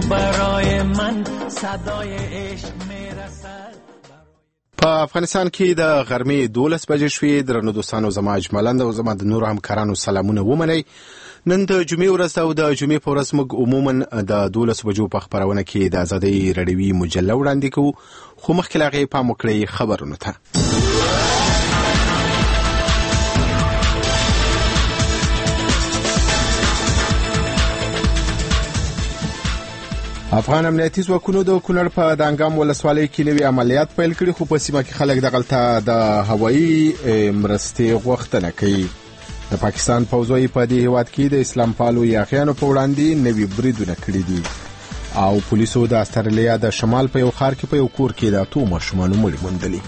برای من صدای عشق میرسد. په افغانستان کې د غرمې 12 بجې شوې. درنو دوستانو، زما اجمالاً او زما د نورو همکارانو سلامونه ومنئ. نن د جمعې ورځ او د جمعې په ورځ موږ عموماً د 12 بجو په خبرونه کې د آزادۍ رادیوي مجله وړاندې کوو، خو مخکې له هغې پام وکړئ خبرونو ته. افغان امنیتي ځواکونو د کونړ په دانګام ولسوالۍ کې نوي عملیات پیل کړي، خو په سیمه کې خلک دغلته د هوایي مرستې غوښتنه کوي. د پاکستان پوځوي په دې هیواد کې د اسلام پالو یاغیانو په وړاندې نوي بریدونه کړي دي، او پولیسو د استرالیا د شمال په یو ښار کې په یو کور کې د 2 ماشومان مړي موندلي.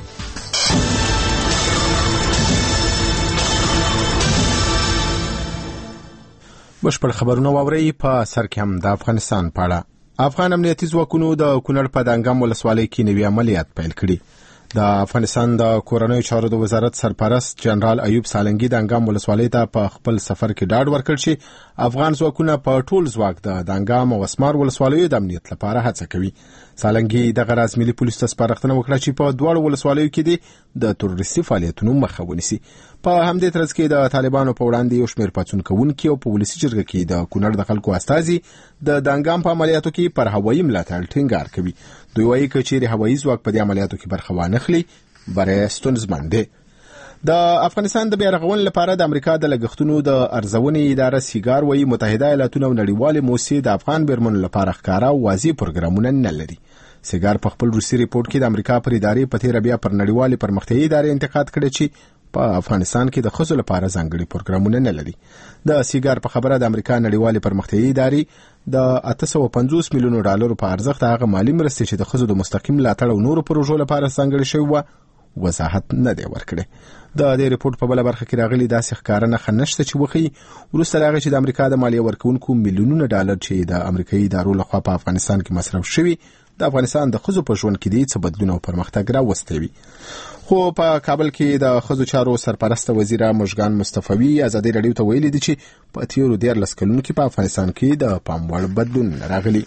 بشپړ خبرونه واورئ. په سر کې هم د افغانستان په اړه. افغان امنیتي ځواکونو د کونړ په دانګام ولسوالۍ کې نوي عملیات پیل کړي. د افغانستان د کورنیو چارو د وزارت سرپرست جنرال ایوب سالنګي د دانګام ولسوالۍ ته په خپل سفر کې ډاډ ورکړ چې افغان ځواکونه په ټول ځواک د دانګام او اسمار ولسوالیو د امنیت لپاره هڅه کوي. سالنګي د غراز ملي پولیس ته سپارښتنه وکړه چې په دواړو ولسوالیو کې د تروریستي فعالیتونو مخه ونیسي. په همدې ترڅ کې د طالبانو په وړاندې یو شمېر پاڅون کوونکي او په ولسي جرګه کې د کونړ د خلکو استازي د دانګام په عملیاتو کې پر هوایي ملاتړ ټینګار کوي. دوی وایي چې چیرې هوایي ځواک په دې عملیاتو کې برخه وانخلي، بری ستونزمن دی. د افغانستان د بیا رغونې لپاره د امریکا د لګښتونو د ارزونې اداره سیګار وایي متحده ایالاتونه او نړیوالې موسسې د افغان بیرمنو لپاره ښکاره او واضح پروګرامونه نه لري. سیګار په خپل روسي ریپورت کې د امریکا پر ادارې په تیر بیا پر نړیوالې پرمختیایي ادارې انتقاد کړی چې په افغانستان کې د ښځو لپاره ځانګړي پروګرامونه نه لري. د سیګار په خبره د امریکا نړیوالې پرمختیایي ادارې د 850 میلیونو ډالرو په ارزښت هغه مالی مرستې چې د ښځو د مستقیم ملاتړ او نورو پروژو لپاره ځانګړې شوې وه وضاحت نه دی ورکړی. د دې ریپورت په بله برخه کې راغلي داسې ښکاره نښه نشته چې وښیي وروسته له هغې چې د امریکا د مالیه ورکوونکو میلیونونه ډالر چې د امریکایي ادارو لخوا په افغانستان کې مصرف شوي د افغانستان د ښځو په ژوند کې دې څه بدلون او پرمختګ راوستی وي. خو په کابل کې د ښځو چارو سرپرسته وزیره مژګان مصطفوي ازادي راډیو ته ویلي دي چې په تیرو 14 کلونو کې په افغانستان کې د پام وړ بدلون راغلی.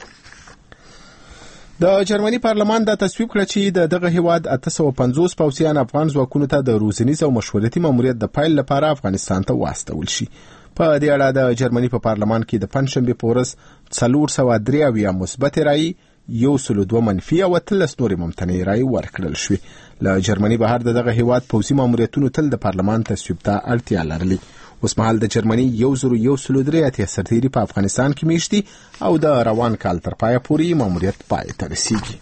د جرمني پارلمان دا تصویب کړ چې دغه هیواد 850 پوځیان افغان ځواکونو ته د روزنیز او مشورتي ماموریت د پیل لپاره افغانستان ته واستول شي. په دې اړه د جرمني په پارلمان کې د پنځشنبې په ورځ 483 مثبت رایې، 102 منفي او 13 نورې ممتنع رایې ورکړل شوې. له جرمني بهر دغه هیواد پوځي ماموریتونو تل د پارلمان تصویب ته اړتیا لرلې. اوس مهال د جرمني 1103 سرتیري په افغانستان کې میشتي او د روان کال تر پایه پورې ماموریت پای ته رسیږي.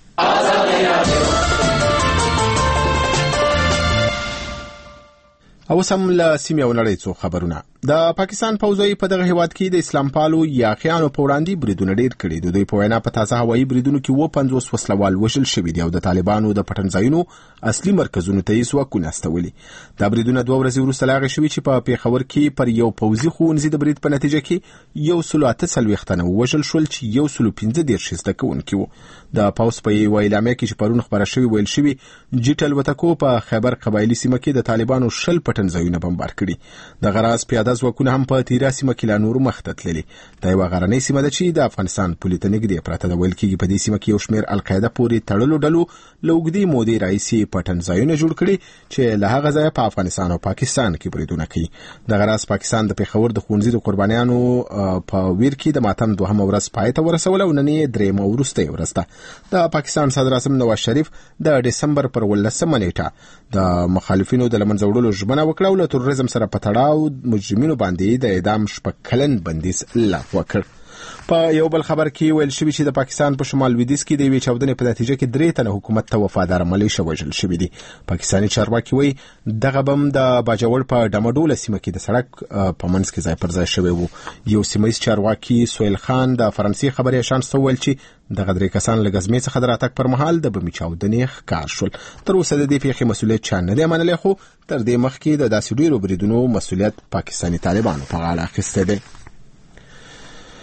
او سم له سیمې او نړۍ څو خبرونه. د پاکستان پوځوي په دغه هیواد کې د اسلام پالو یاغیانو په وړاندې بریدونه ډېر کړي دي. دوی په وینا په تازه هوایي بریدونو کې 50 وسلوال وژل شوي دي او د طالبانو د پټنځایونو اصلي مرکزونو ته یې ځواکونه استولي. دا بریدونه 2 ورځې وروسته له هغې شوي چې په پیښور کې پر یو پوځي ښوونځي د برید په نتیجه کې 148 تنه ووژل شول چې 115 زده کوونکي وو. د پوځ په یوه اعلامیه کې چې پرون خپره شوې ویل شوي جیټ الوتکو په خیبر قبایلي سیمه کې د طالبانو 20 پټنځایونه بمبار کړي. د غراز پیاده ځواکونه هم په تیرا سیمه کې لا نور مخ ته تللي. دا یوه غرنۍ سیمه ده چې د افغانستان پولې ته نږدې پرته ده. ویل کېږي په دې سیمه کې یو شمېر القاعده پورې تړلو ډلو له اوږدې مودې راهیسې پټنځایونه جوړ کړي چې له هغه ځایه په افغانستان او پاکستان کې بریدونه کوي. د غراز پاکستان د پیښور د ښوونځي د قربانیانو په ویر کې د ماتم 2مه ورځ پای ته ورسوله او نن یې 3مه وروستۍ ورځ ده. د پاکستان صدر اعظم نواز شریف د ډسمبر پر 18مه نیټه د مخالفینو د لمنځه وړلو ژمنه وکړه او له تروریزم سره په تړاو مجرمینو باندې د اعدام 6 کلن بندیز لغوه کړ. په یو بل خبر کې ویل شوي چې د پاکستان په شمال لویدیځ کې د یوې چاودنې په نتیجه کې 3 تنه حکومت ته وفادار ملیشه وژل شوي دي. پاکستاني چارواکي وایي دغه بم د باجوړ په ډمډوله سیمه کې د سړک په منځ کې ځای پر ځای شوی وو. یو سیمهیز چارواکي سویل خان د فرانسې خبري اژانس ته ویل چې دغه 3 کسان له غزمې څخه د راتګ پر مهال د بمي چاودنې ښکار شول. تر اوسه د دې پیښې مسؤلیت چا نه دی منلی، خو تر دې مخکې د داسې ډیرو بریدونو مسؤلیت پاکستاني طالبانو په غاړه اخیستی دی.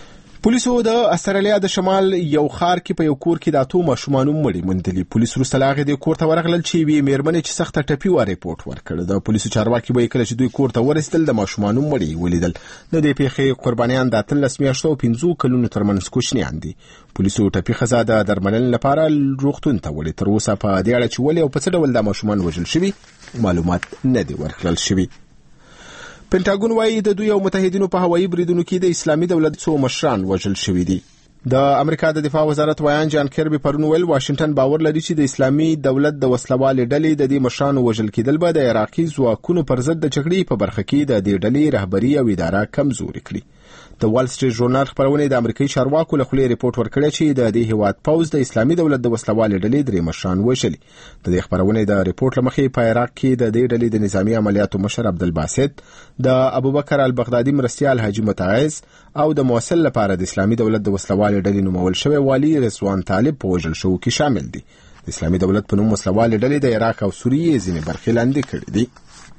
پولیسو د استرالیا د شمال یو ښار کې په یو کور کې د 8 ماشومان مړي موندلي. پولیس وروسته له هغې د کور ته ورغلل چې یوې مېرمنې چې سخته ټپي وه ریپورټ ورکړ. د پولیسو چارواکي به کله چې دوی کور ته ورسېدل د ماشومان مړي ولیدل. د دې پیښې قربانیان د 13 میاشتو او 15 کلونو ترمنځ کوچنیان دي. پولیسو ټپي ښځه د درملنې لپاره روغتون ته وړې. تر اوسه په دې اړه چې ولې او په څه ډول د ماشومان وژل شوي معلومات نه دي ورکړل شوي. پینټاګون وايي د دوی او متحدینو په هوایي بریدونو کې د اسلامي دولت څو مشران وژل شوي دي. د امریکا د دفاع وزارت وایان جان کیربي پرون ویل واشنگټن باور لري چې د اسلامي دولت د وسلوالې ډلې د دې مشرانو وژل کېدل به د عراقي ځواکونو پر ضد د جګړې په برخه کې د دې ډلې رهبري او اداره کمزوري کړي. د وال سټریټ ژورنال خبرونه د امریکایي چارواکو له خولې ریپورت ورکړی چې د دې هیواد پوز د اسلامي دولت د وسلوالې ډلې درې مشران وژلي. د دې خبرونه د ریپورت لمخې په عراق کې د دې ډلې د نظامی عملیاتو مشر عبدالباسط، د ابوبکر البغدادي مرستیال حاجی متعز او د موصل لپاره د اسلامي دولت د وسلوالې ډلې نومول شوی والی رضوان طالب په وژل شو کې شامل دي. د اسلامي دولت په نوم وسلوالې ډلې د عراق او سوریې ځینې برخې لاندې کړې دي.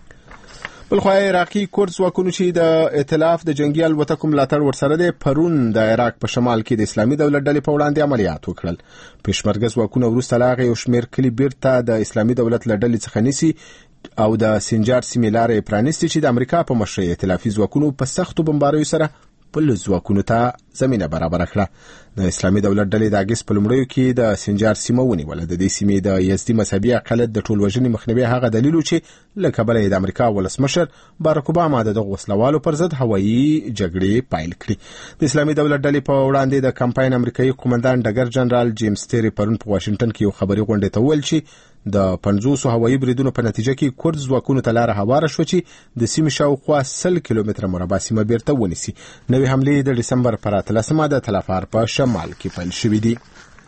بلخوا عراقي کورد ځواکونو چې د ائتلاف د جنگي الوتکو ملاتړ ورسره دی پرون د عراق په شمال کې د اسلامي دولت ډلې په وړاندې عملیات وکړل. پېشمرګه ځواکونه وروسته له هغې یو شمېر کلي بیرته د اسلامي دولت له ډلې څخه نیسي او د سنجار سیمې لارې پرانیستي چې د امریکا په مشرۍ ائتلافي ځواکونو په سختو بمباریو سره بل ځواکونو ته زمینه برابره کړه. د اسلامي دولت ډلې د اګست په لومړیو کې د سنجار سیمه ونیوله. د دې سیمې د یزدي مذهبي اقلیت د ټول وژنې مخنیوي هغه دلیل و چې له کبله یې د امریکا ولسمشر باراک اوباما د دغو وسلوالو پر ضد هوایي جګړې پیل کړې. د اسلامي دولت ډلې په وړاندې د کمپاین امریکایي قومندان ډګر جنرال جیمز تیری پرون په واشنگټن کې یو خبري غونډې ته وویل چې د 50 هوایي بریدونو په نتیجه کې کورد ځواکونو ته لاره هواره شوه چې د سیمې شاوخوا 100 کیلومتره مربع سیمه بیرته ونیسي. نوې حملې د ډسمبر پر 13 د تلافار په شمال کې پیل شوې دي.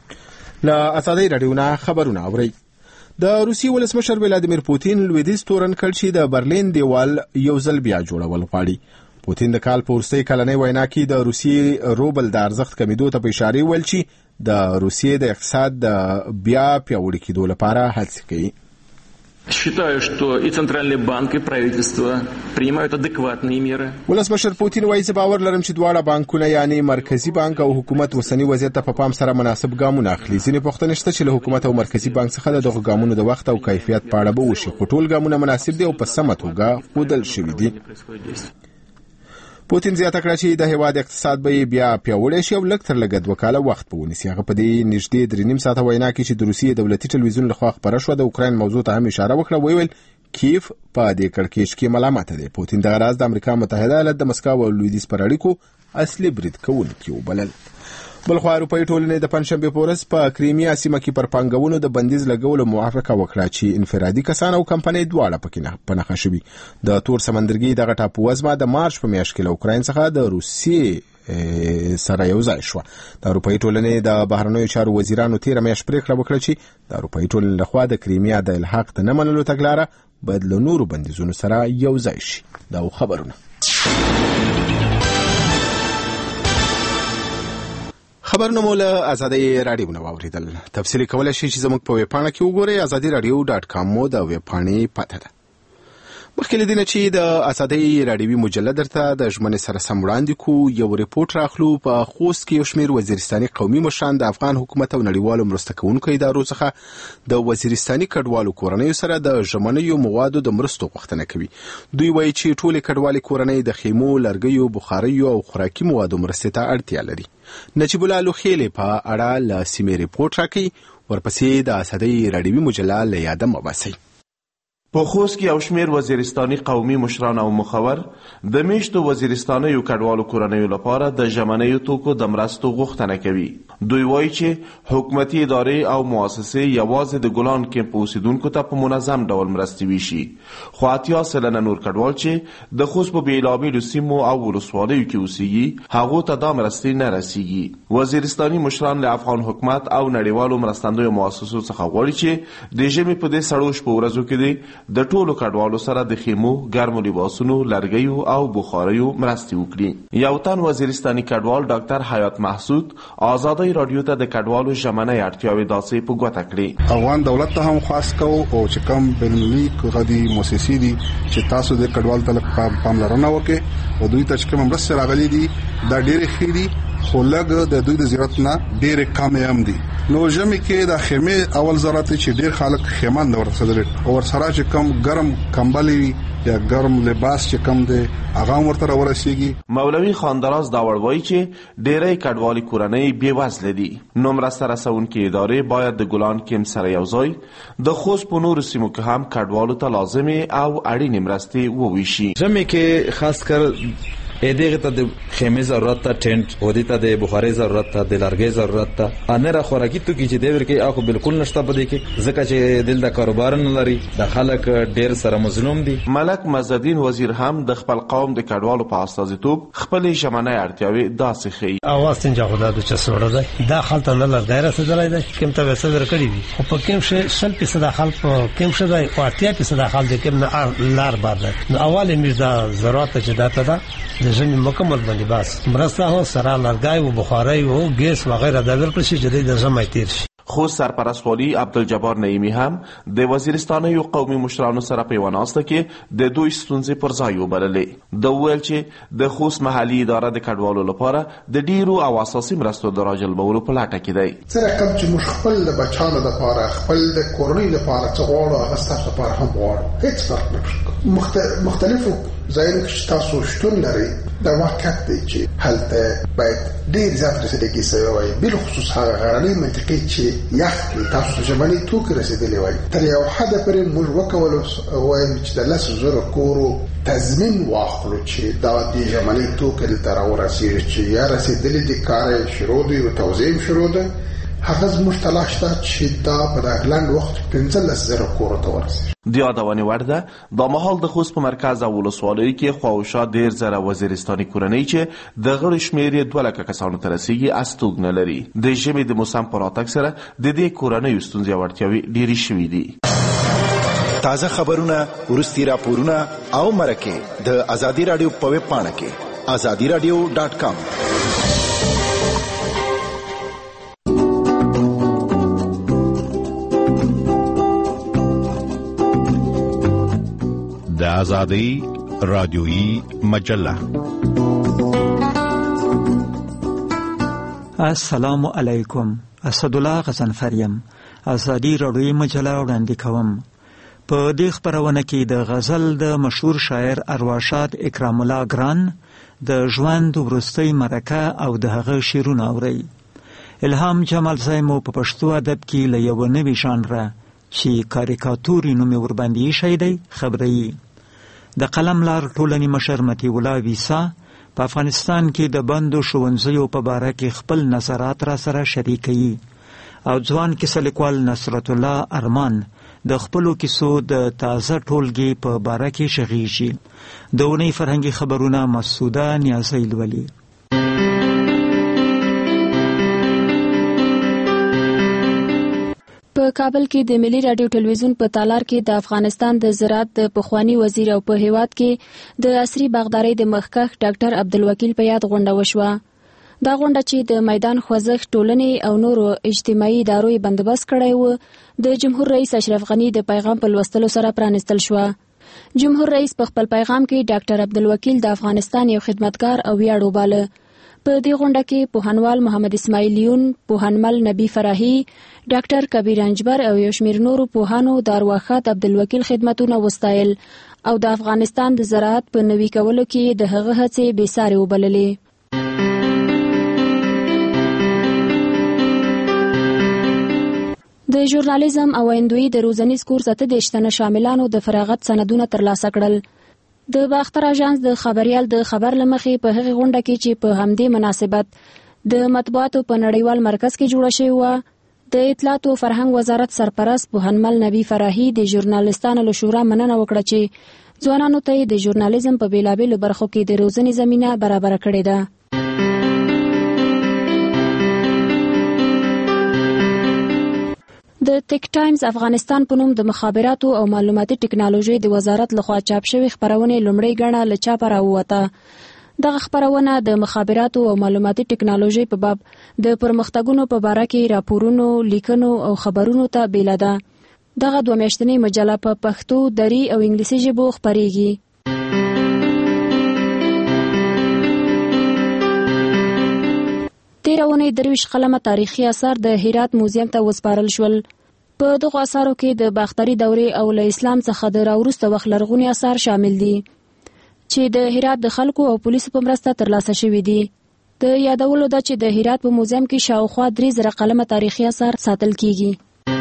له ازادۍ راډیو نه خبرونه اورئ. د روسیې ولسمشر ولادیمیر پوتین لویدیځ تورن کړ چې د برلین دیوال یو ځل بیا جوړول غواړي. پوتین د کال په وروستۍ کلنۍ وینا کې د روسیې روبل د ارزښت کمیدو ته په اشاره ویل چې د روسیې د اقتصاد د بیا پیاوړي کېدو لپاره هڅې کوي. Считаю, что и Центральный банк, и правительство принимают адекватные меры. ولسمشر پوتین وایي چې باور لرم چې دواړه بانکونه یعنی مرکزی بانک او حکومت وسنی وضعیت ته په پام سره مناسب ګامونه اخلي. ځینې پوښتنې شته چې له حکومت او مرکزی بانک څخه دغه ګامونو د وخت او کیفیت په اړه به وشي، خو ټول ګامونه مناسب دي او په سمه توګه ښودل شوي دي. پوتین زیاته کړه چې د هیواد اقتصاد به بیا پیاوړی شي او لږ تر لږه 2 کاله وخت به ونیسي. هغه په دې نږدې 3.5 ساعته وینا کې چې د روسیې دولتي ټلویزیون لخوا خپره شوه د اوکراین موضوع ته هم اشاره وکړه. ویل کیف په دې کړکېچ کې ملامت دی. پوتین دغه راز د امریکا متحده ایالات د مسکو او لویدیځ پر اړیکو اصلي برید کوونکی وبلل. بلخوا اروپایي ټولنې د پنځشنبې په ورځ په کریمیا سیمه کې پر پانګونو د بندیز لګولو موافقه وکړه چې انفرادي کسان او کمپنۍ دواړه پکې په نښه شوي. د تور سمندرګي دغه ټاپووزمه د مارچ په میاشت کې له اوکراین څخه د روسیې سره یو ځای شوه. د اروپایي ټولنې د بهرنیو چارو وزیرانو تېره میاشت پرېکړه وکړه چې د اروپایي ټولنې لخوا د کریمیا د الحاق د نه منلو تګلاره باید له نورو بندیزونو سره یو ځای شي. دا خبرونه خبرونه مو له ازادۍ راډیو نه واوریدل. تفصیل کولای شئ چې زموږ په ویب پاڼه کې وګورئ. azadiradio.com مو د ویب پاڼې پته ده. مخکې له دې نه چې د ازادۍ راډیوي مجله درته د ژمنې سره سم وړاندې کو، یو ریپورټ راخلو. په خوست کې یو شمېر وزیرستاني قومي مشران د افغان حکومت او نړیوالو مرسته کوونکو ادارو څخه د وزیرستاني کډوالو کورنیو سره د ژمنیو موادو د مرستو غوښتنه کوي. دوی وایي چې ټولې کډوالې کورنۍ د خیمو، لرګیو، بخاریو او خوراکي موادو مرستې ته اړتیا لري. نجیب الله لوخیلې په اړه له سیمې ریپورټ راکوي. ورپسې د ازادۍ راډیوي مجله له یاده مباسي. په خوست کې یو شمېر وزیرستاني قومي مشران او مخور د میشتو وزیرستانیو کډوالو کورنیو لپاره د ژمنیو توکو د مرستو غوښتنه کوي. دوی وایي چې حکومتي ادارې او مؤسسې یوازې د ګلان کمپ اوسیدونکو ته په منظم ډول مرستې ویشي، خو 80% نور کډوال چې د خوست په بېلابېلو سیمو او ولسوالیو کې اوسېږي هغو ته دا مرستې نه رسیږي. وزیرستاني مشران له افغان حکومت او نړیوالو مرستندویو مؤسسو څخه غواړي چې د ژمي په دې سړو شپو ورځو کې د ټولو کډوالو سره د خیمو، ګرمو لباسونو، لرګیو او بخاریو مرستې وکړي. یو تن وزیرستاني کډوال ډاکټر حیات محسود ازادۍ راډیو ته د کډوالو ژمنۍ اړتیاوې داسې په ګوته کړې. افغان دولت ته هم خاص کو او چې کوم بینالمللي غدي مؤسسې دي چې تاسو د کډوال ته پاملرنه وکړي او دوی ته چې کوم مرستې راغلي دي دا ډېرې ښې دي خو لږ د دوی د زیارت نه ډېر کم هم دي. نو ژمي کې د خیمه اول ضرورت چې ډېر خلک خیمان ورسره او سره چې کم ګرم کمبلي یا ګرم لباس چې کم دی هغه ورته ورسیږي. مولوي خاندراز دا وړوي چې ډېرې کډوالي کورنۍ بې وزله دي. نو مرسته رسونکې ادارې باید د ګلان کیم سره یو ځای د خوست په نورو سیمو کې هم کډوالو ته لازمي او اړینې مرستې وویشي. ژمي کې خاص کر دغه ته د خیمه ضرورت ته، ټینټ هودي ته، د بخاري ضرورت ته، د لرګي ضرورت ته، ان را خوراکي تو کې چې د ورکه اخو بالکل نشته بده کې ځکه چې دل د کاروبار نه لري. د خلک ډیر سره مظلوم دي. ملک مزدین وزیر هم د خپل قوم د کډوالو په استازیتوب خپل ژمنه اړتیاوي داسې خي. اواز څنګه خدا د چسوړه ده دا خلک نه لر دایره سره ده کوم ته وسه ورکړي دي خو په کوم شي شل په صدا خلک کوم شي دا پارتیا په صدا خلک کوم نه لار بار ده. نو اول میرزا ضرورت چې داته ده د ژوند مکمل باندې بس مرسته هو سره لرګي او بخاري او ګیس وغیرہ د ورکړ شي چې د ژمای تیر شي. خو سرپرست والی عبدالجبار نعیمی هم د وزیرستان یو قومي مشرانو سره په وناسته کې د دوی ستونزې پر ځای وبللې. د ویل چې د خوست محلي اداره د کډوالو لپاره د ډیرو او اساسي مرستو د راجلبولو په لټه کې دی. سره کوم چې مشخص د بچانو لپاره خپل د کورنۍ لپاره څه غواړو هغه ستاسو لپاره هم غواړو. هیڅ فرق نشته. مختلفو ځایونو کې تاسو شتون لري. دا واقعیت دی چې هلته باید ډیر زیات رسیدګي سوی وي، بل خصوص هغه غرنۍ منطقې چې یخ تاسو ته ژمنې توکي رسیدلې وي. تر یو حد پورې موږ وکولو وایم چې د 10,000 کورو تضمین واخلو چې دا د ژمنې توکي تر ورسیږي چې یا رسیدلې د کار شروع دی او توزیع شروع ده. هغه زموږ تلاش ته چې دا په دغلند وخت 15,000 کورو ته ورسیږي. د یادونې وړ ده دا مهال د خوست په مرکز او ولسوالیو کې خواوشا ډیر زره وزیرستاني کورنۍ چې د غړو شمېر یې 2 لکه کسانو ته رسیږي استوګ نه لري. د ژمي د موسم په راتګ سره د دې کورنۍ ستونزې او اړتیاوې ډېرې شوې دي. تازه خبرونه، ورستي راپورونه او مرکې د ازادي رادیو په ویب پاڼه کې azadiradio.com. د ازادي رادیویی مجله. السلام علیکم. اسد الله غزنفریم ازادي رادیویی مجله وړاندې کوم. په دې خبرونه کې د غزل د مشهور شاعر ارواښاد اکرام الله ګران د ژوند وروستۍ مرکه او د هغه شعرونه اورئ. الهام جمال زایمو په پښتو ادب کې له یو نوي ژانره چې کاریکاتوري نوم یې ورباندې ایښی دی خبري. د قلم لار ټولنې مشر مطیع الله ویسا په افغانستان کې د بندو ښوونځیو په باره کې خپل نظرات را سره شریکوي او ځوان کیسه لیکوال نصرت الله ارمان د خپلو کیسو د تازه ټولګي په باره کې شغیږي. د اونۍ فرهنګي خبرونه مسعوده نیازی لولي. په کابل کې د ملي رادیو ټلویزیون په تالار کې د افغانستان د زراعت د پخوانی وزیر او په هیواد کې د عصري باغدارۍ د مخکښ ډاکټر عبدالوکیل په یاد غونډه وشوه. دا غونډه چې د میدان خوځښت ټولنې او نورو اجتماعي ادارو یې بندوبست کړی و د جمهور رئیس اشرف غني د پیغام په لوستلو سره پرانستل شوه. جمهور رئیس په خپل پیغام کې ډاکټر عبدالوکیل د افغانستان یو خدمتګار او ویاړ وباله. په دې غونډه کې پوهنوال محمد اسماعیلیون، پوهنمل نبی فراهی، ډاکټر کبیر انجبر او یو شمېر نورو پوهانو د ارواښاد عبدالوکیل خدمتونه وستایل او د افغانستان د زراعت په نوي کولو کې د هغه هڅې بې سارې وبللې. د ژورنالیزم او ایندویي د روزنیز کورس 38 تنه شاملانو د فراغت سندونه ترلاسه کړل. د باختر اژانس د خبريال د خبر لمخې په هغه غونډه کې چې په همدې مناسبت د مطبوعاتو په نړیوال مرکز کې جوړه شوې وه، د اطلاعات او فرهنګ وزارت سرپرست پوهنمل نبی فراهی د ژورنالیستانو له شورا مننه وکړه چې ځوانانو ته د ژورنالیزم په بیلابیلو برخو کې د روزنې زمینه برابره کړې ده. د ټیک ټایمز افغانستان په نوم د مخابراتو او معلوماتي ټکنالوژي د وزارت لخوا چاپ شوی خبرونه لومړی غاڼه له چاپه راووته. دغه خبرونه د مخابراتو او معلوماتي ټکنالوژي په باب د پرمختګونو په باره کې راپورونو، لیکنو او خبرونو ته بیل ده. دغه 2 میاشتنۍ مجله په پښتو، دری او انګلیسي ژبو خپریږي. تیره اونۍ 23 قلمه تاریخي اثار د هرات موزیم ته وسپارل شول. په دغو اثارو کې د باختري دورې او له اسلام څخه د راوروسته وخت لرغوني اثار شامل دي چې د هرات د خلکو او پولیسو په مرسته ترلاسه شوي دي. د یادولو ده چې د هرات په موزیم کې شاوخوا 3000 قلمه تاریخي اثار ساتل کیږي.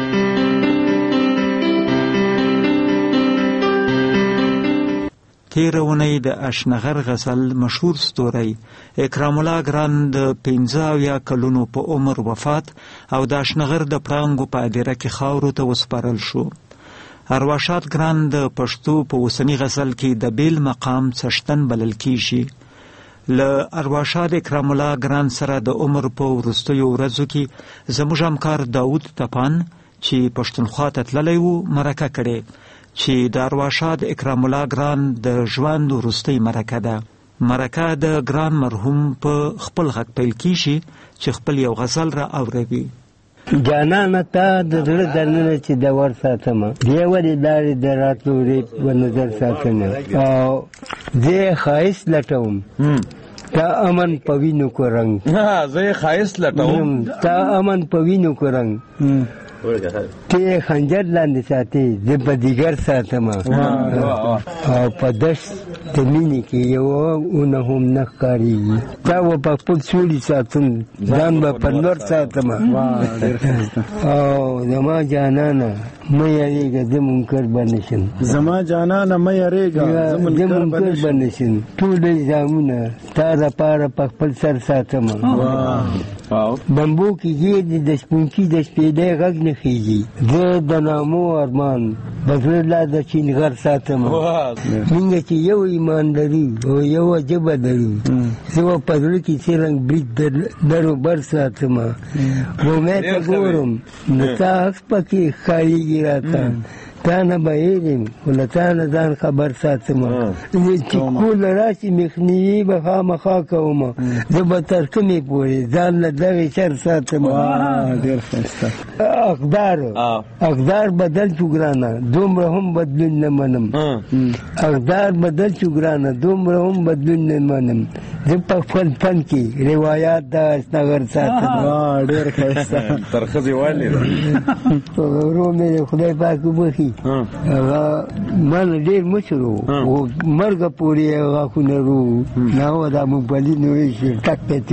تیره اونۍ د اشنغر غزل مشهور ستوری اکرام الله ګران د 15 کلونو په عمر وفات او د اشنغر د پړانګو په هدیره کې خاورو ته وسپارل شو. ارواښاد ګران د پښتو په اوسني غزل کې د بیل مقام څښتن بلل کیږي. له ارواښاد اکرام الله ګران سره د عمر په وروستیو ورځو کې زموږ همکار داود تپان چې پښتونخوا ته تللی و مرکه کړې چې د ارواښاد اکرام الله ګران د ژوند وروستۍ مرکه ده. مرکه د ګران مرحوم په خپل غږ پیل کیږي چې خپل یو غزل را اوروي. جانانه تا د زړه دننه چې د ور ساتمه دی ولې لارې د راتلو ریب و نظر ساتمه او زه ښایست لټوم تا امن په وینو کو رنګ زه ښایست لټوم تا امن په وینو کو رنګ ته خنجر لاندې ساتي زه په دیګر ساتم او په دشت د مینې کې یو نه هم نه ښکارېږي تا و په خپل سولي ساتم ځان به په نور ساتم او زما جانانه مه یارېږه زه منکر به نشم زما جانانه مه یارېږه زه منکر به نشم ټول الزامونه ستا دپاره په خپل سر ساتم بمبو کې ګیر د شپونکي د شپېلۍ غږ نه خیږي زه د نامو ارمان د زړه لا د چینغر ساتم موږ چې یو ایمان لرو او یو ژبه لرو زه به په زړه کې څرنګ برید دروبر ساتم رومې ته ګورم نو تا حق پکې ښکارېږي راته تا نه به هېرم خو له تا نه ځان خبر ساتم چې کوله راشي مخنیوي به خامخا کوم زه به تر کومې پورې ځان له دغې شر ساتم. اقدار بدل شو ګرانه دومره هم بدلون نه منم اقدار بدل شو ګرانه دومره هم بدلون نه منم زه په خپل فن کې روایات د اشنغر ساتم. ډېر ښایسته تر ښځې والې ورو مې خدای پاک وبخي هغه من ډېر مشر و مرګه پورې یې غاښونه رو نه دا موبایل نه وایي ټک پېتې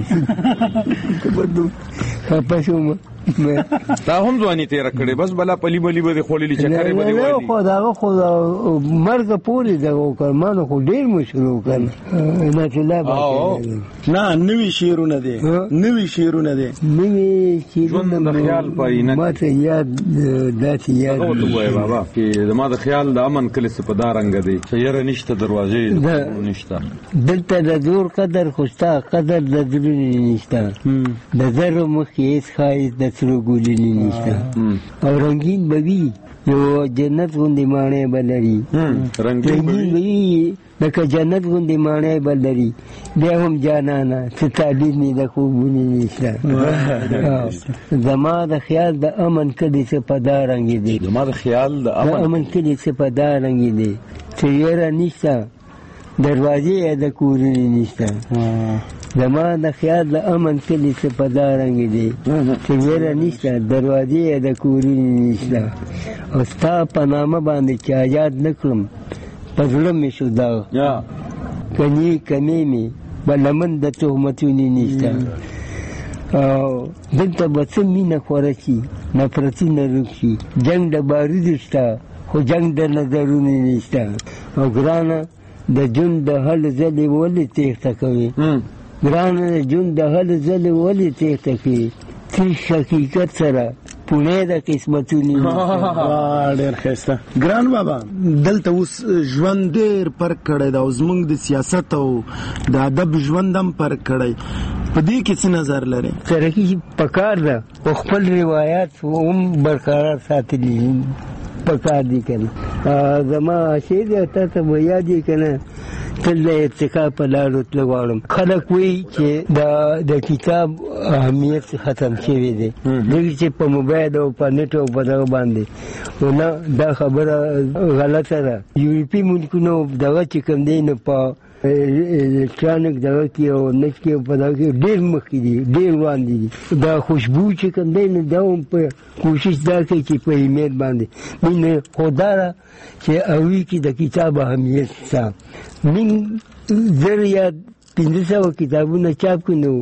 وایي خفه شوم تا هم ځواني تېره کړې بس بلا پلي بلي به دې خوړلي چکرې به دې وایلي خو دغه خو مرګه پورې دغه وکړ ما نو خو ډېر مشر وکړ نعت الله نه نوي شعرونه دي نوي شعرونه دي نوي شعرونه د خیال په عینه ما ته یاد داسې یاد وایي بابا چې زما د خیال د امن کلي څه په دا رنګه دی چې یاره نشته دروازې نشته دلته د زور قدر خو شته قدر د زړونو نشته د زرو مخکې هېڅ ښایست د سرو ګلونې نشته او رنګین به وي یو جنت غوندې ماڼۍ به لري رنګین به وي لکه جنت غوندې ماڼۍ به لري بیا هم جانانه څه تعبیر مې د خوبونې نشته زما د خیال د امن کلي څه په دا رنګې دی زما د خیال د امن کلي څه په دا رنګې دی چې یاره نشته دروازې یې د کورونې نشته زما د خیال د امن کلي څه په دا رنګې دی چې ویره نشته دروازې یې د کورونې نشته او ستا په نامه باندې چې آزاد نه کړم په زړه مې شو داغ کنې کمې مې به لمن د تهمتونې نشته او دلته به څه مینه خوره شي نفرتونه روک شي جنګ د بارودو شته خو جنګ د نظرونو نشته او ګرانه د ژوند د هلو ځلې ولې تېښته کوې ګرانه د ژوند د هلو ځلې ولې تېښته کوې تریخ حقیقت سره پوڼې د قسمتونې ډېر ښایسته ګران بابا دلته اوس ژوند ډېر فرق کړی ده او زموږ د سیاست او د ادب ژوند هم فرق کړی په دې کې څه نظر لرې ترقي پکار ده او خپل روایات هم برقرار ساتلي پکار دي که نه زما شعر دی تا ته به یاد یې که نه تل د ارتقا په لارو تله غواړم خلک وایي چې د کتاب اهمیت ختم شوی دی ځکه چې په موبایل او په نټ او په دغه باندې نه دا خبره غلطه ده یورپي ملکونو دغه چې کوم دی نو په الکترونیک دغه کې او نت کې په دغه کې ډېر مخکې دي، ډېر وړاندې دي. دا خوشبو چې کوم دی نو دا هم په کوشش دا کوي چې په اهمیت باندې مینه خو دا ده چې هغوی کې د کتاب اهمیت شته. من 1000 یا 1500 کتابونه چاپ کړي نو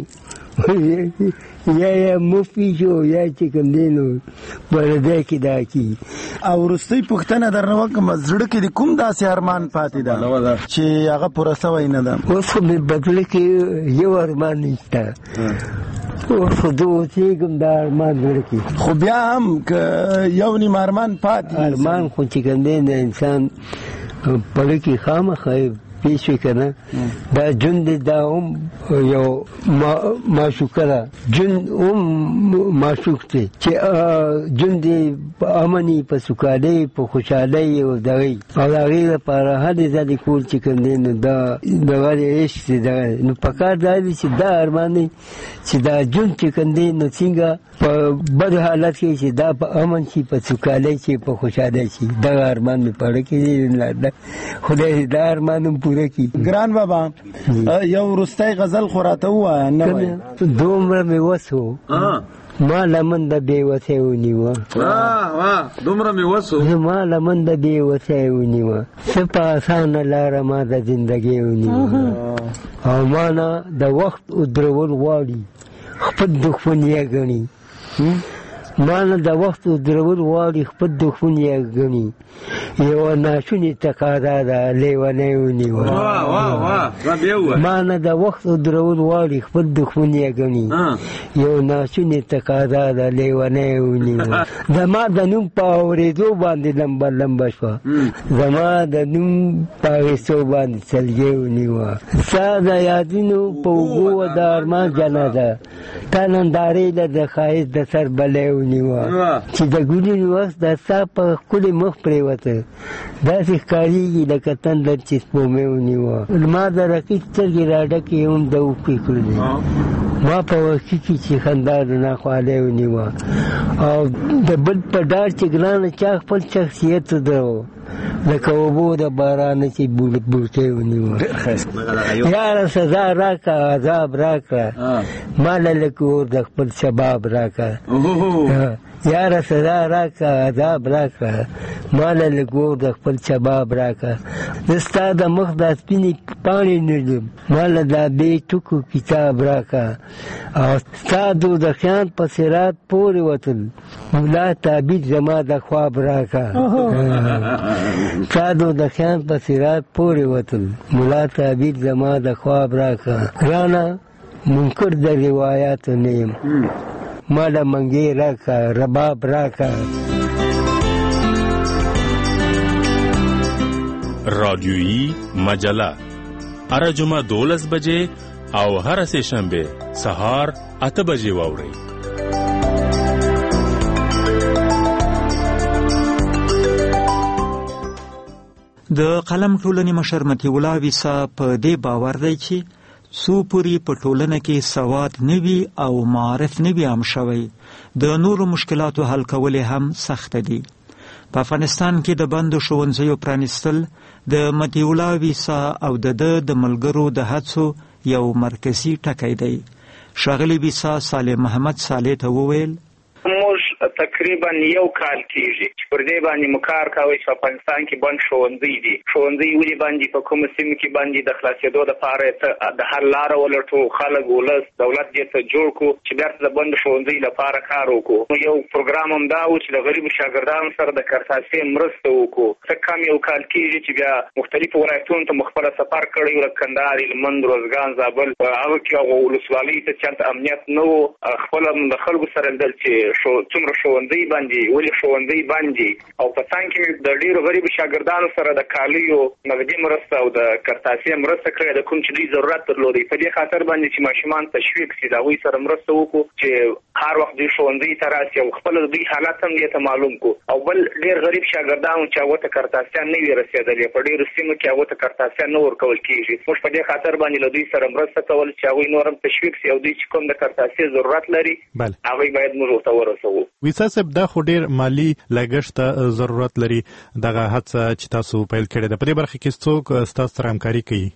یا مفتی شو یا چې کوم دی نو پردی کې دا کی. او وروستۍ پوښتنه درنه وکړم، زړه کې د کوم داسې ارمان پاتې ده چې هغه پوره سوی نه ده؟ اوس خو مې بدله کې یو ارمان نشته، اوس خو زه اوسېږم دا ارمان زړه کې. خو بیا هم که یو نیم ارمان پاتې ارمان خو چې کوم دی د انسان پړه کې خامخا پیش وی کنه دا جون دی، دا هم یو معشوقه ده، جون هم معشوق دی چې جون دی په امنی، په سوکالۍ، په خوشحالۍ او دغې او د هغې لپاره هلې ځلې کول چې کوم دی نو دا دغه د عشق دی. نو پکار دا دی چې دا ارمان دی چې دا جون چې کوم دی نو څنګه په بد حالت کې چې دا په امن شي، په سوکالۍ شي، په خوشحالۍ شي. دغه ارمان مې پړه کې دی، خدای دا ارمان هم پوره کړي. ګران بابا یو وروستی غزل خو راته ووایه. نوی دومره مې وس و ما لمن د بې وسۍ ونیوه، دومره مې وس و ما لمن د بې وسۍ ونیوه، څه په اسانه لاره ما د زندګۍ ونیوه، او ما نه د وخت ودرول غواړي خپل دښمن یې ګڼي، ما نه د وخت ودرول غواړي خپل دښمن یې ګڼي، یوه ناشونې تقاضا ده لیونی ونیوه، ما نه د وخت ودرول غواړي خپل دښمن یې ګڼي، یو ناشونې تقاضا ده لیونی ونیوه. زما د نوم په اورېدو باندې لمبه لمبه شوه، زما د نوم په اخېستو باندې سلګۍ ونیوه، ستا د یادونو په اوږو د ارمان جنازه تا نندارې له د ښایست د سر بلی ونیوه، چې د ګلونو وخت د ستا په ښکلې مخ پرېوته داسې ښکارېږي لکه تندر چې سپومۍ ونیوه، ما د رقیب سترګې راډکې هم د اوښکې کړلې، ما په وښي کې چې خندا د ناخوالۍ ونیوه، او د بل په ډار چې ګرانه چا خپل شخصیت ودرو لکه اوبو د بارانه چې بوټۍ ونیوه. یاره سزا راکړه عذاب راکړه ماله لکه اور د خپل شباب راکړه، یاره سزا راکړه عذاب راکړه ماله لږ اور د خپل شباب راکړه، زه ستا د مخ دا سپینې پاڼې نه لرم ماله دا بې ټکو کتاب راکړه، او ستا دوزخیان په صراط پورې وتل ملا تعبیر زما د خواب راکړه، ستا دوزخیان په صراط پورې وتل ملا تعبیر زما د خواب راکړه، ګرانه منکر د روایاتو نه یم مالا منګي راکا رباب راکا. رادیویی مجله هر جمعه 12 بجې او هر سه شنبه سهار 8 بجې واورئ. د قلم ټولنې مشر مطیع الله ویسا په دې باور دی چې څو پورې په ټولنه کې سواد نوي او معارف نوي عام شوی د نورو مشکلاتو حل کول هم سخت دي. په افغانستان کې د بندو ښوونځیو پرانیستل د مطیع الله ویسا او د ملګرو د هڅو یو مرکزي ټکی دی. ښاغلي ویسا صالح محمد صالح ته وویل موږ تقریبا یو کال کېږي چې پر دې باندې مو کار کوي چې افغانستان کې بند ښوونځي دي. ښوونځي ولې باندې په کومو سیمو کې باندې د خلاصېدو دپاره د حل لاره ولټو، خلک ولس دولت دې ته جوړ کړو چې بېرته د بند ښوونځي لپاره کار وکړو. یو پروګرام هم دا و چې د غریبو شاګردانو سره د کارتاسې مرسته وکړو. څه کم یو کال کېږي چې بیا مختلفو ولایتونو ته مو خپله سفر کړی و، لکه کندهار، هلمند، روزګان، زابل. هغه کې هغه ولسوالیو ته چېرته امنیت نه و، خپله د خلکو سره لیدل چې څومره ښوونځي باندې ولې ښوونځي باندې او په څنګ کې مې د ډېرو غریبو شاګردانو سره د کالیو نغدي مرسته او د کارتاسې مرسته کړې د کوم چې دوی ضرورت درلودی. په دې خاطر باندې چې ماشومان تشویق شي، د هغوی سره مرسته وکړو چې هر وخت دوی ښوونځي ته راسي او خپل د دوی حالت هم دې ته معلوم کړو. او بل ډېر غریب شاګردانو چې هغو ته کارتاسیان نه وي رسېدلې، په ډېرو سیمو کې هغو ته کارتاسیان نه ورکول کېږي. موږ په دې خاطر باندې له دوی سره مرسته کول چې هغوی نور هم تشویق شي او دوی چې کوم د کارتاسې ضرورت لري هغوی باید موږ ورته ورسوو. ویسا صاحب دا خو ډېر مالی لګښت ضرورت لري، دغه هڅه چې تاسو پیل کړې ده په دې برخه کې څوک ستاسو سره همکاري کوي؟ موږ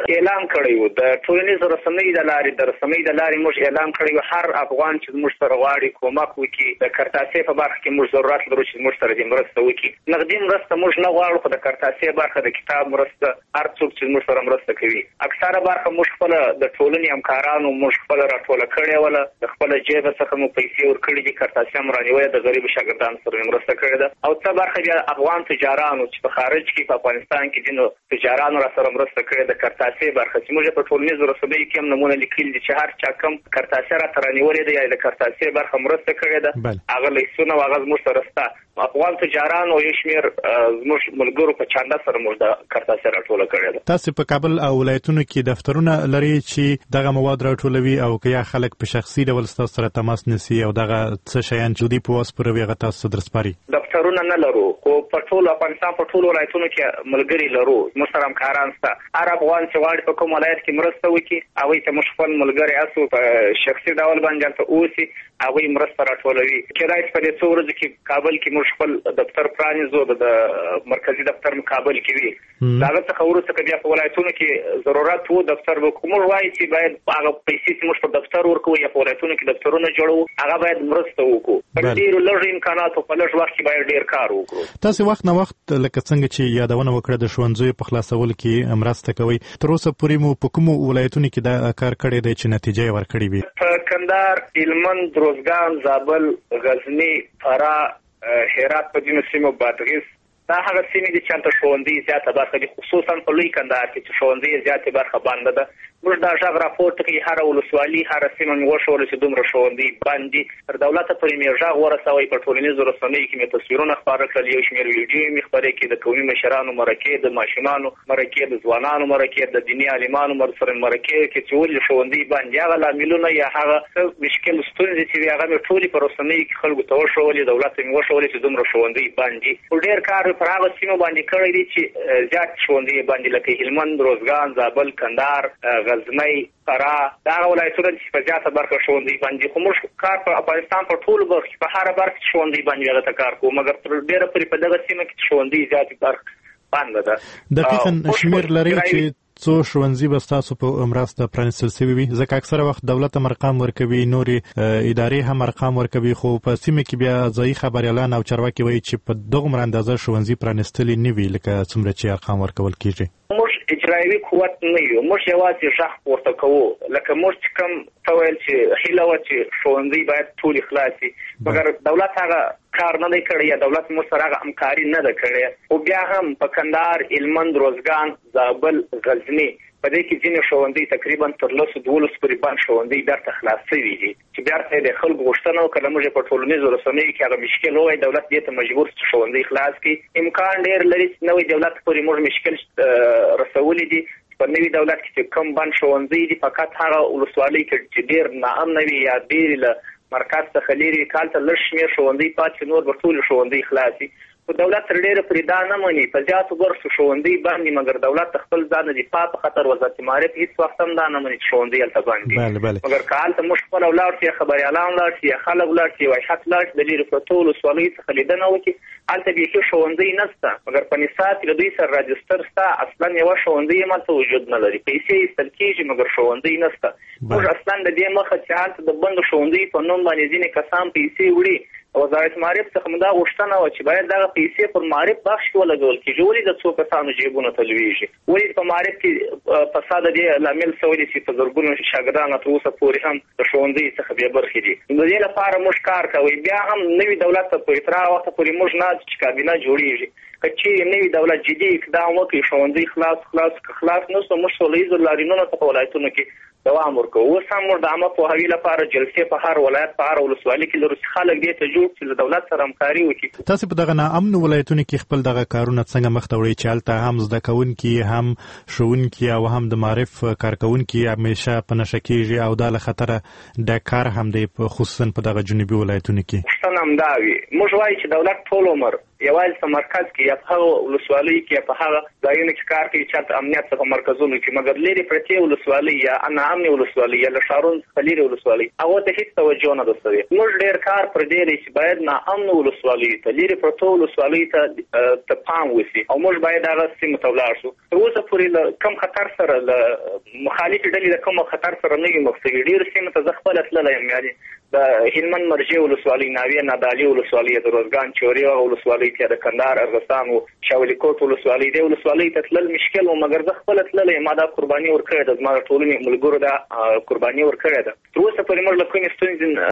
اعلان کړی و د ټولنیزو رسنیو د لارې موږ اعلان کړی و هر افغان چې موږ سره غواړي کومک وکړي د کارتاسي په برخه کې موږ ضرورت لرو چې موږ سره د مرسته وکړي. نغدي مرسته موږ نه غواړو، خو د کارتاسي برخه د کتاب مرسته هر څوک چې موږ سره مرسته کوي. اکثره برخه موږ خپل د ټولنې همکارانو موږ خپل راټوله کړې وله، د خپل جیب څخه مو پیسې ورکړي دي. کارتاسي مرانیوي د غریب شاګردانو سره مرسته کړې ده، او څه برخه بیا افغان تجارانو چې په خارج کې په افغانستان کې دي نو تجارانو را سره مرسته کړې ده. کارتاسي برخه چې موږ په ټولنیزو رسنیو کې هم نمونه لیکلي دي چې هر چا کم کارتاسي را ترانیولې ده یا د کارتاسي برخه مرسته کړې ده، هغه لیسونه او هغه موږ سره ستا افغان تجارانو یو شمېر زموږ ملګرو په چانده سره موږ د کارتاسي راټوله کړې ده. تاسو په کابل او ولایتونو کې دفترونه لري چې دغه مواد راټولوي او که یا خلک په شخصي ډول ستاسو سره تماس نیسي او دغه څه شیان چې دوی په وسپاروي هغه تاسو درسپاري؟ دفترونه نه لرو، خو په ټول افغانستان په ټول ولایتونو کې ملګري لرو، موږ سره همکاران شته. هر افغان چې غواړي په کوم ولایت کې مرسته وکړي هغوی ته موږ خپل ملګري اسو په شخصي ډول باندې هلته اوسي، هغوی مرسته راټولوي. کېدای شي په دې څو ورځو کې کابل کې موږ خپل دفتر پرانیزو، د مرکزي دفتر کابل کې وي. د هغه څخه وروسته که بیا په ولایتونو کې ضرورت و دفتر وکړو، موږ وایي چې باید هغه پیسې چې موږ په دفتر ورکوو یا په ولایتونو کې دفترونه جوړوو هغه باید مرسته وکړو. په ډېرو لږ امکاناتو په لږ وخت کې باید ډېر کار وکړو. تاسو وخت نه وخت لکه څنګه چې یادونه وکړه د ښوونځیو په خلاصولو کې مرسته کوي، تر اوسه پورې مو په کومو ولایتونو کې دا کار کړی دی چې نتیجه یې ورکړې وي؟ په کندهار، هلمند، روزګان، زابل، غزني، فراه، هرات په ځینو سیمو، بادغیس، دا هغه سیمې دي چې هلته ښوونځي زیاته برخه دي، خصوصا په لوی کندهار کې چې ښوونځي زیاتې برخه بنده ده. موږ دا غږ راپورته کوي، هره ولسوالي هره سیمه مې وښوله چې دومره ښوونځي بند دي. تر دولته پورې مې غږ ورسوئ، په ټولنیزو رسنیو کې مې تصویرونه خپاره کړل، یو شمېر ویډیو مې خپرې کړي، د قومي مشرانو مرکې، د ماشومانو مرکې، د ځوانانو مرکې، د دیني عالمانو سره مرکې کې چې ولې ښوونځي بند دي. هغه لاملونه یا هغه مشکل ستونزې چې دي هغه مې ټولې په رسنیو کې خلکو ته وښولې، دولت ته مې وښولې چې دومره ښوونځي بند دي. ډېر کار پر هغه سیمو باندې کړی دی چې زیات ښوونځي بند دي، لکه هلمند، روزګان، زابل، کندهار، غزنی، فراه، دا ولایتونه چې په زیاته برخه ښوونځي باندې. خو موږ کار په افغانستان په ټولو برخو کې په هره برخه کې ښوونځي باندې هغه ته کار کوو، مګر تر ډېره پورې په دغه سیمه کې ښوونځي زیاتې برخه بنده ده. دقیقاً شمېر لري چې څو ښوونځي به ستاسو په مرسته پرانیستل شوي وي؟ ځکه اکثره وخت دولت هم ارقام ورکوي، نورې ادارې هم ارقام ورکوي، خو په سیمه کې بیا ځایي خبریالان او چارواکي وایي چې په دغومره اندازه ښوونځي پرانیستلي نه وي لکه څومره چې ارقام ورکول کېږي. موږ اجرایوي قوت نه یو، موږ یوازې غږ پورته کوو. لکه موږ چې کوم ته ویل چې هیله وه چې ښوونځي باید ټولې خلاص وي، مګر دولت هغه کار نه دی کړی یا دولت موږ سره هغه همکاري نه ده کړې. خو بیا هم په کندهار، هلمند، روزګان، زابل، غزني په دې کې ځینې ښوونځي تقریبا تر 10-12 پورې بند ښوونځي بیرته خلاص شوي دي چې بیرته د خلکو غوښتنه وکړه. موږ په ټولنیزو رسنیو کې هغه مشکل ووایي، دولت دې ته مجبور چې ښوونځي خلاص کړي. امکان ډېر لري چې نوی دولت پورې موږ مشکل رسولی دي. په نوي دولت کې چې کم بند ښوونځي دي فقط هغه ولسوالۍ کې چې ډېر ناامنه وي یا ډېرې له مرکز څخه لرې وي، هلته لږ شمېر ښوونځي پاتې، نور به ټول ښوونځي خلاص وي. خو دولت تر ډېره پورې دا نه مني، په زیاتو برخو ښوونځي بند دي، مګر دولت د خپل ځان د دفاع په خاطر وزارت معارف هېڅ وخت هم دا نه مني چې ښوونځي هلته بند دي. مګر که هلته موږ خپله ولاړ شو یا خبریالان ولاړ شي یا خلک ولاړ شي یا وایحت ولاړ شي، د لرې پرتو ولسوالیو څخه لیدنه وکړي، هلته بیخي ښوونځي نشته، مګر په نصاب کې د دوی سره راجستر شته، اصلا یوه ښوونځي هم هلته وجود نه لري، پیسې ایستل کېږي مګر ښوونځي نشته. موږ اصلا د دې مخه چې هلته د بندو ښوونځیو په نوم باندې ځینې کسان پیسې وړي، وزارت معارف څخه مو دا غوښتنه وه چې باید دغه پیسې پر معارف بخش کې ولګول کېږي. ولې د څو کسانو جیبونو ته لویږي؟ ولې په معارف کې فساد د دې لامل شوی دی چې په زرګونو شاګردان تر اوسه پورې هم د ښوونځي څخه بې برخې دي. د دې لپاره موږ کار کوو. بیا هم نوي دولت ته په اترا وخته پورې موږ نه چې کابینه جوړېږي، که چیرې نوي دولت جدي اقدام وکړي ښوونځي خلاص نه شو، موږ سوله ییزو لاریونونو ته په ولایتونو کې دوام ورکوو. اوس هم موږ د عامه پوهاوي لپاره جلسې په هر ولایت په هر ولسوالي کې لرو چې خلک دې ته جوړ چې له دولت سره همکاري وکړي. تاسو په دغه ناامنو ولایتونو کې خپل دغه کارونه څنګه مخ ته وړئ چې هلته هم زده کوونکي، هم ښوونکي او هم د معارف کارکوونکي همیشه په نشه کېږي او دا له خطره د کار هم دی، خصوصا په دغه جنوبي ولایتونو کې؟ غوښتنه همدا وي. موږ وایو چې دولت ټول عمر یوازې په مرکز کې یا په هغه ولسوالۍ کې په هغه ځایونو کې کار کوي چې د امنیت څخه مرکزونو کې، مګر لري پرتې ولسوالۍ یا ناامنې ولسوالۍ یا له ښارونو څخه لرې ولسوالۍ هغو ته هېڅ توجه نه ده شوې. موږ ډېر کار پر دې دی چې باید ناامنو ولسوالیو ته لرې پرتو ولسوالیو ته پام وشي او موږ باید هغه سیمو ته ولاړ شو. تر اوسه پورې له کم خطر سره له مخالفې ډلې د کوم خطر سره نه یو مخ شوي. ډېرو سیمو ته زه خپله تللی یم، یعنې د هلمند مرجې ولسوالۍ، ناوې نادعلي ولسوالۍ، د روزګان چوري ولسوالۍ ته، د کندهار ارغستان و شاولي کوټ ولسوالۍ دې ولسوالۍ ته تلل مشکل و، مګر زه خپله تللی یم. ما دا قرباني ورکړې ده، زما د ټولنې ملګرو دا قرباني ورکړې ده. تر اوسه پورې موږ له کومې ستونزې